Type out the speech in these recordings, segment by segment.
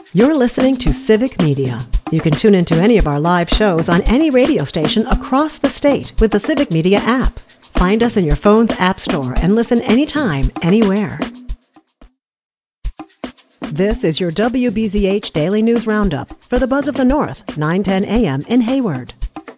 You're listening to Civic Media. You can tune into any of our live shows on any radio station across the state with the Civic Media app. Find us in your phone's app store and listen anytime, anywhere. This is your WBZH Daily News Roundup for the Buzz of the North, 9:10 a.m. in Hayward.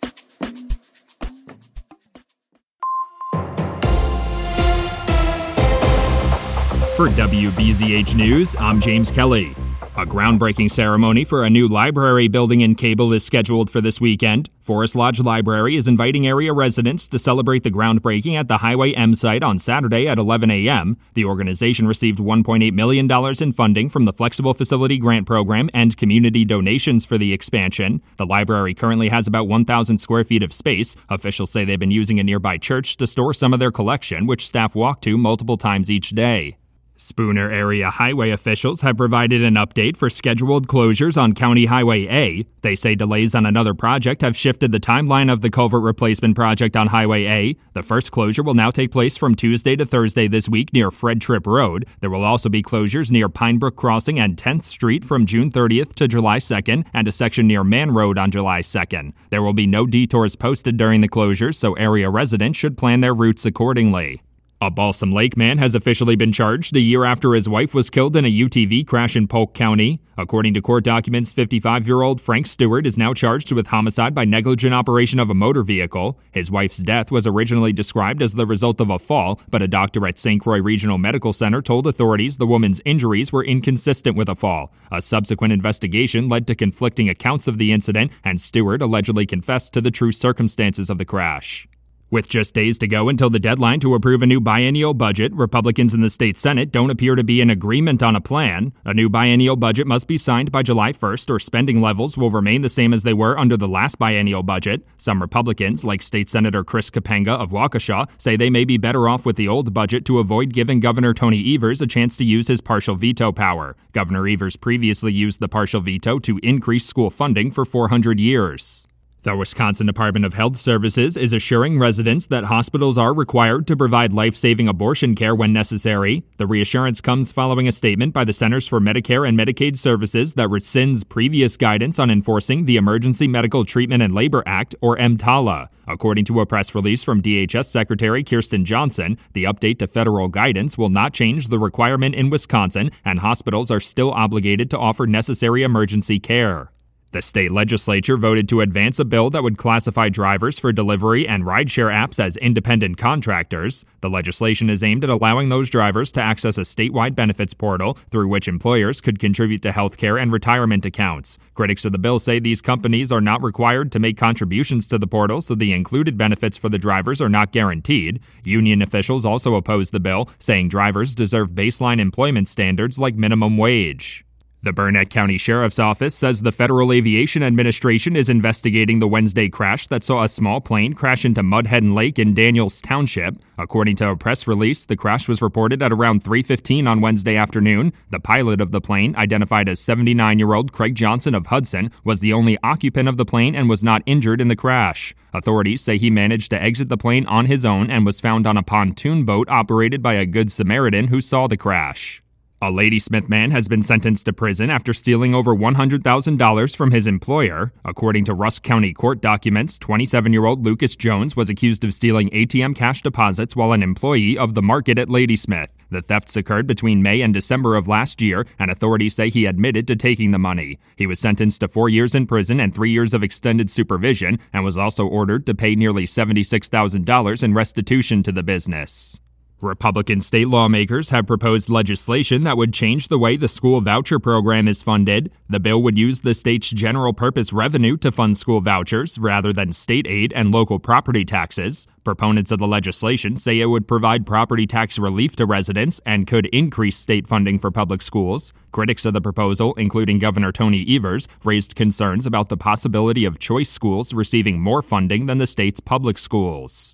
For WBZH News, I'm James Kelly. A groundbreaking ceremony for a new library building in Cable is scheduled for this weekend. Forest Lodge Library is inviting area residents to celebrate the groundbreaking at the Highway M site on Saturday at 11 a.m. The organization received $1.8 million in funding from the Flexible Facility Grant Program and community donations for the expansion. The library currently has about 1,000 square feet of space. Officials say they've been using a nearby church to store some of their collection, which staff walk to multiple times each day. Spooner area highway officials have provided an update for scheduled closures on County Highway A. They say delays on another project have shifted the timeline of the culvert replacement project on Highway A. The first closure will now take place from Tuesday to Thursday this week near Fred Tripp Road. There will also be closures near Pinebrook Crossing and 10th Street from June 30th to July 2nd and a section near Man Road on July 2nd. There will be no detours posted during the closures, so area residents should plan their routes accordingly. A Balsam Lake man has officially been charged a year after his wife was killed in a UTV crash in Polk County. According to court documents, 55-year-old Frank Stewart is now charged with homicide by negligent operation of a motor vehicle. His wife's death was originally described as the result of a fall, but a doctor at St. Croix Regional Medical Center told authorities the woman's injuries were inconsistent with a fall. A subsequent investigation led to conflicting accounts of the incident, and Stewart allegedly confessed to the true circumstances of the crash. With just days to go until the deadline to approve a new biennial budget, Republicans in the state Senate don't appear to be in agreement on a plan. A new biennial budget must be signed by July 1st or spending levels will remain the same as they were under the last biennial budget. Some Republicans, like State Senator Chris Kapenga of Waukesha, say they may be better off with the old budget to avoid giving Governor Tony Evers a chance to use his partial veto power. Governor Evers previously used the partial veto to increase school funding for 400 years. The Wisconsin Department of Health Services is assuring residents that hospitals are required to provide life-saving abortion care when necessary. The reassurance comes following a statement by the Centers for Medicare and Medicaid Services that rescinds previous guidance on enforcing the Emergency Medical Treatment and Labor Act, or EMTALA. According to a press release from DHS Secretary Kirsten Johnson, the update to federal guidance will not change the requirement in Wisconsin, and hospitals are still obligated to offer necessary emergency care. The state legislature voted to advance a bill that would classify drivers for delivery and rideshare apps as independent contractors. The legislation is aimed at allowing those drivers to access a statewide benefits portal through which employers could contribute to health care and retirement accounts. Critics of the bill say these companies are not required to make contributions to the portal, so the included benefits for the drivers are not guaranteed. Union officials also oppose the bill, saying drivers deserve baseline employment standards like minimum wage. The Burnett County Sheriff's Office says the Federal Aviation Administration is investigating the Wednesday crash that saw a small plane crash into Mudhead Lake in Daniels Township. According to a press release, the crash was reported at around 3:15 on Wednesday afternoon. The pilot of the plane, identified as 79-year-old Craig Johnson of Hudson, was the only occupant of the plane and was not injured in the crash. Authorities say he managed to exit the plane on his own and was found on a pontoon boat operated by a Good Samaritan who saw the crash. A Ladysmith man has been sentenced to prison after stealing over $100,000 from his employer. According to Rusk County court documents, 27-year-old Lucas Jones was accused of stealing ATM cash deposits while an employee of the market at Ladysmith. The thefts occurred between May and December of last year, and authorities say he admitted to taking the money. He was sentenced to 4 years in prison and 3 years of extended supervision, and was also ordered to pay nearly $76,000 in restitution to the business. Republican state lawmakers have proposed legislation that would change the way the school voucher program is funded. The bill would use the state's general purpose revenue to fund school vouchers rather than state aid and local property taxes. Proponents of the legislation say it would provide property tax relief to residents and could increase state funding for public schools. Critics of the proposal, including Governor Tony Evers, raised concerns about the possibility of choice schools receiving more funding than the state's public schools.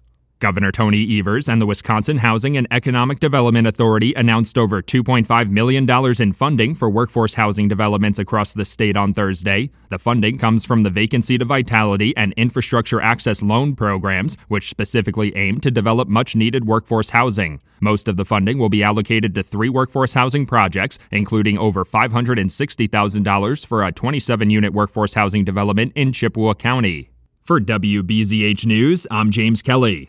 Governor Tony Evers and the Wisconsin Housing and Economic Development Authority announced over $2.5 million in funding for workforce housing developments across the state on Thursday. The funding comes from the Vacancy to Vitality and Infrastructure Access Loan programs, which specifically aim to develop much-needed workforce housing. Most of the funding will be allocated to 3 workforce housing projects, including over $560,000 for a 27-unit workforce housing development in Chippewa County. For WBZH News, I'm James Kelly.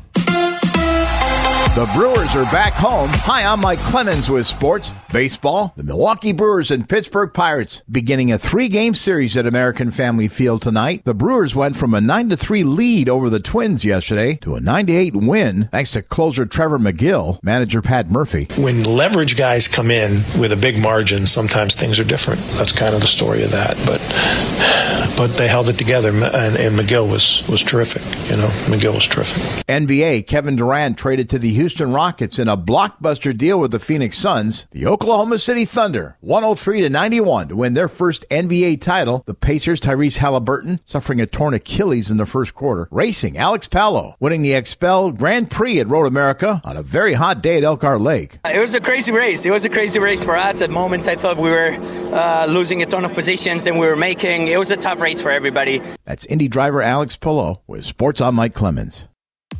The Brewers are back home. Hi, I'm Mike Clemens with sports. Baseball, the Milwaukee Brewers and Pittsburgh Pirates beginning a 3-game series at American Family Field tonight. The Brewers went from a 9-3 lead over the Twins yesterday to a 9-8 win thanks to closer Trevor McGill, manager Pat Murphy. When leverage guys come in with a big margin, sometimes things are different. That's kind of the story of that. But they held it together, and McGill was terrific. McGill was terrific. NBA, Kevin Durant traded to the Houston Rockets in a blockbuster deal with the Phoenix Suns. The Oklahoma City Thunder, 103-91 to win their first NBA title. The Pacers, Tyrese Halliburton, suffering a torn Achilles in the first quarter. Racing, Alex Palou, winning the XPEL Grand Prix at Road America on a very hot day at Elkhart Lake. It was a crazy race. It was a crazy race for us. At moments, I thought we were losing a ton of positions, and we were making. It was a tough race for everybody. That's Indy driver Alex Palou with Sports on Mike Clemens.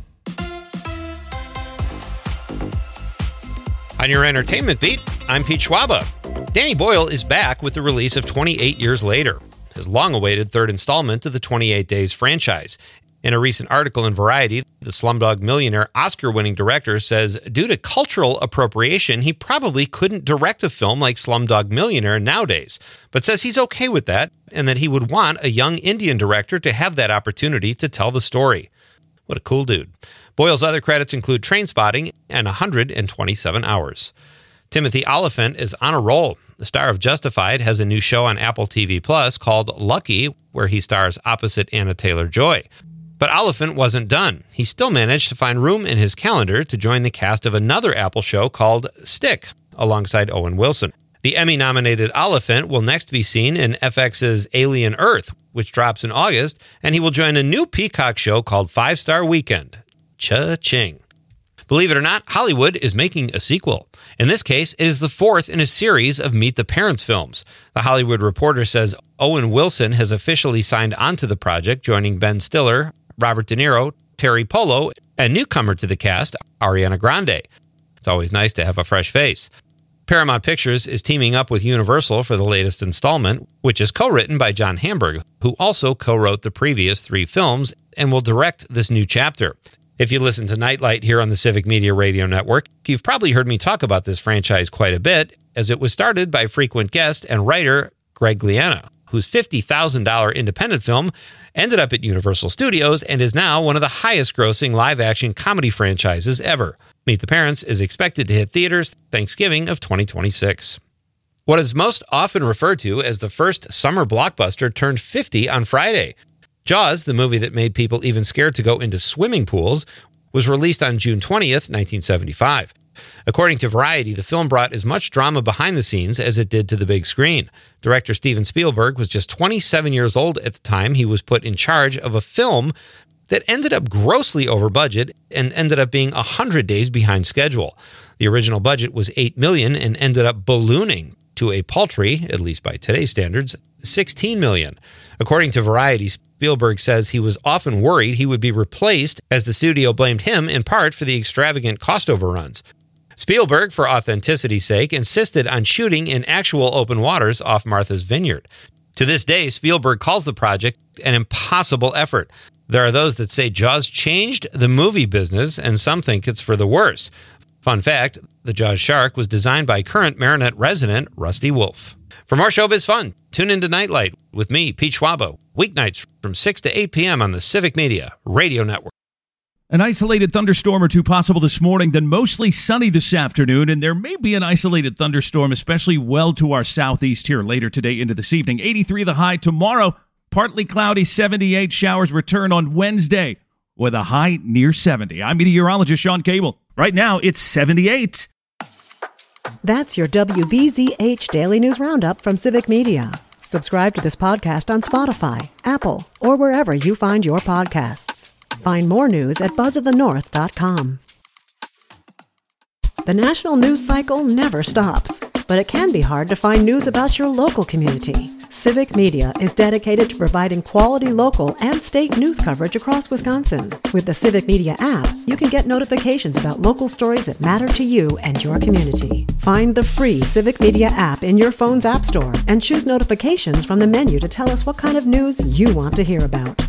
On your entertainment beat, I'm Pete Schwaba. Danny Boyle is back with the release of 28 Years Later, his long-awaited third installment to the 28 Days franchise. In a recent article in Variety, the Slumdog Millionaire Oscar-winning director says due to cultural appropriation, he probably couldn't direct a film like Slumdog Millionaire nowadays, but says he's okay with that and that he would want a young Indian director to have that opportunity to tell the story. What a cool dude. Boyle's other credits include Trainspotting and 127 Hours. Timothy Olyphant is on a roll. The star of Justified has a new show on Apple TV Plus called Lucky, where he stars opposite Anna Taylor-Joy. But Olyphant wasn't done. He still managed to find room in his calendar to join the cast of another Apple show called Stick, alongside Owen Wilson. The Emmy-nominated Olyphant will next be seen in FX's Alien Earth, which drops in August, and he will join a new Peacock show called 5 Star Weekend. Cha-ching. Believe it or not, Hollywood is making a sequel. In this case, it is the 4th in a series of Meet the Parents films. The Hollywood Reporter says Owen Wilson has officially signed onto the project, joining Ben Stiller, Robert De Niro, Terry Polo, and newcomer to the cast, Ariana Grande. It's always nice to have a fresh face. Paramount Pictures is teaming up with Universal for the latest installment, which is co-written by John Hamburg, who also co-wrote the previous 3 films and will direct this new chapter. If you listen to Nightlight here on the Civic Media Radio Network, you've probably heard me talk about this franchise quite a bit, as it was started by frequent guest and writer Greg Gliena, whose $50,000 independent film ended up at Universal Studios and is now one of the highest-grossing live-action comedy franchises ever. Meet the Parents is expected to hit theaters Thanksgiving of 2026. What is most often referred to as the first summer blockbuster turned 50 on Friday. Jaws, the movie that made people even scared to go into swimming pools, was released on June 20th, 1975. According to Variety, the film brought as much drama behind the scenes as it did to the big screen. Director Steven Spielberg was just 27 years old at the time he was put in charge of a film that ended up grossly over budget and ended up being 100 days behind schedule. The original budget was $8 million and ended up ballooning to a paltry, at least by today's standards, $16 million. According to Variety, Spielberg says he was often worried he would be replaced, as the studio blamed him in part for the extravagant cost overruns. Spielberg, for authenticity's sake, insisted on shooting in actual open waters off Martha's Vineyard. To this day, Spielberg calls the project an impossible effort. There are those that say Jaws changed the movie business, and some think it's for the worse. Fun fact, the Jaws shark was designed by current Marinette resident Rusty Wolf. For more showbiz fun, tune into Nightlight with me, Pete Schwabo, weeknights from 6 to 8 p.m. on the Civic Media Radio Network. An isolated thunderstorm or two possible this morning, then mostly sunny this afternoon, and there may be an isolated thunderstorm, especially well to our southeast here later today into this evening. 83 the high tomorrow, partly cloudy, 78 showers return on Wednesday with a high near 70. I'm meteorologist Sean Cable. Right now, it's 78. That's your WBZH Daily News Roundup from Civic Media. Subscribe to this podcast on Spotify, Apple, or wherever you find your podcasts. Find more news at buzzofthenorth.com. The national news cycle never stops, but it can be hard to find news about your local community. Civic Media is dedicated to providing quality local and state news coverage across Wisconsin. With the Civic Media app, you can get notifications about local stories that matter to you and your community. Find the free Civic Media app in your phone's app store and choose notifications from the menu to tell us what kind of news you want to hear about.